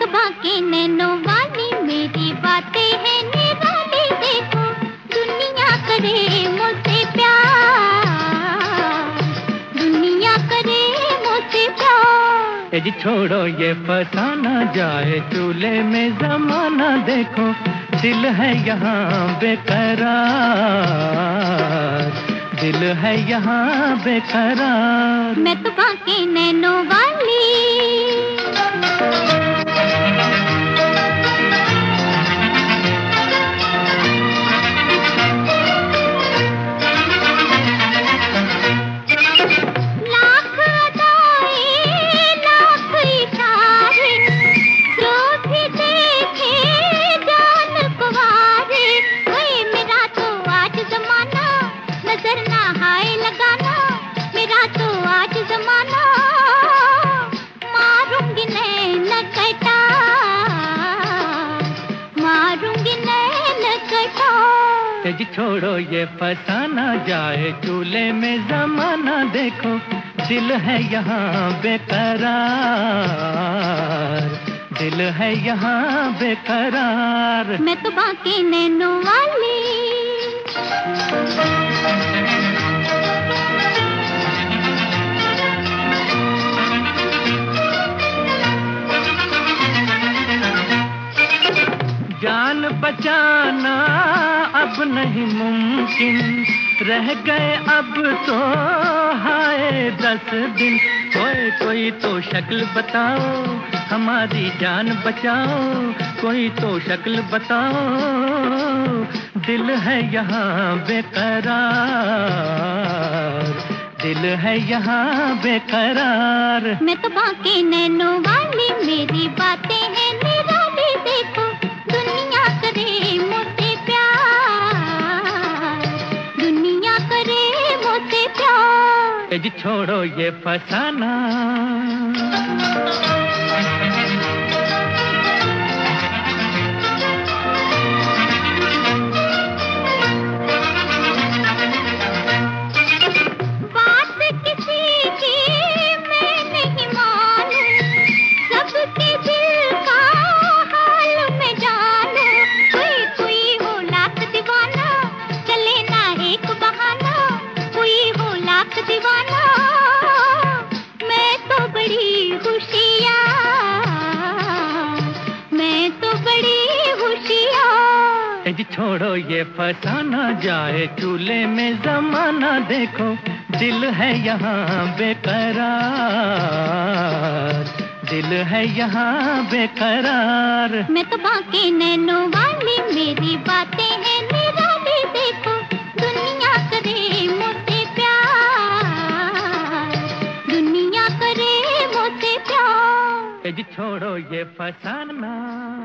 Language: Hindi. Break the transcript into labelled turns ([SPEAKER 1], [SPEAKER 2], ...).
[SPEAKER 1] तो बाकी नैनो वाली मेरी बातें हैं निराली, देखो दुनिया करे मुझसे प्यार, दुनिया करे मुझसे प्यार।
[SPEAKER 2] जी छोड़ो ये फसाना, जाए चूल्हे में जमाना, देखो दिल है यहाँ बेकरार, दिल है यहाँ बेकरार।
[SPEAKER 1] मैं तो बाकी नैनो वाली।
[SPEAKER 2] जी छोड़ो ये फसाना, जाए चूल्हे में जमाना, देखो दिल है यहाँ बेकरार, दिल है यहाँ बेकरार।
[SPEAKER 1] मैं तो बाकी नैनो वाली।
[SPEAKER 2] जान बचाना अब नहीं मुमकिन, रह गए अब तो हाय 10 दिन। कोई तो शक्ल बताओ, हमारी जान बचाओ, कोई तो शक्ल बताओ, दिल है यहाँ बेकरार, दिल है यहाँ बेकरार।
[SPEAKER 1] मैं तो बाकी नैनो वाली, मेरी बातें हैं निराली, देखो दुनिया करे मुझसे प्यार, दुनिया करे मुझसे प्यार।
[SPEAKER 2] जी छोड़ो ये फसाना। जी छोड़ो ये फसाना, जाए चूल्हे में जमाना, देखो दिल है यहाँ बेकरार, दिल है यहाँ बेकरार।
[SPEAKER 1] मैं तो बाकी नैनो वाली, मेरी बातें हैं निराली, देखो दुनिया करे मुझसे प्यार, दुनिया करे मुझसे प्यार।
[SPEAKER 2] जी छोड़ो ये फसाना।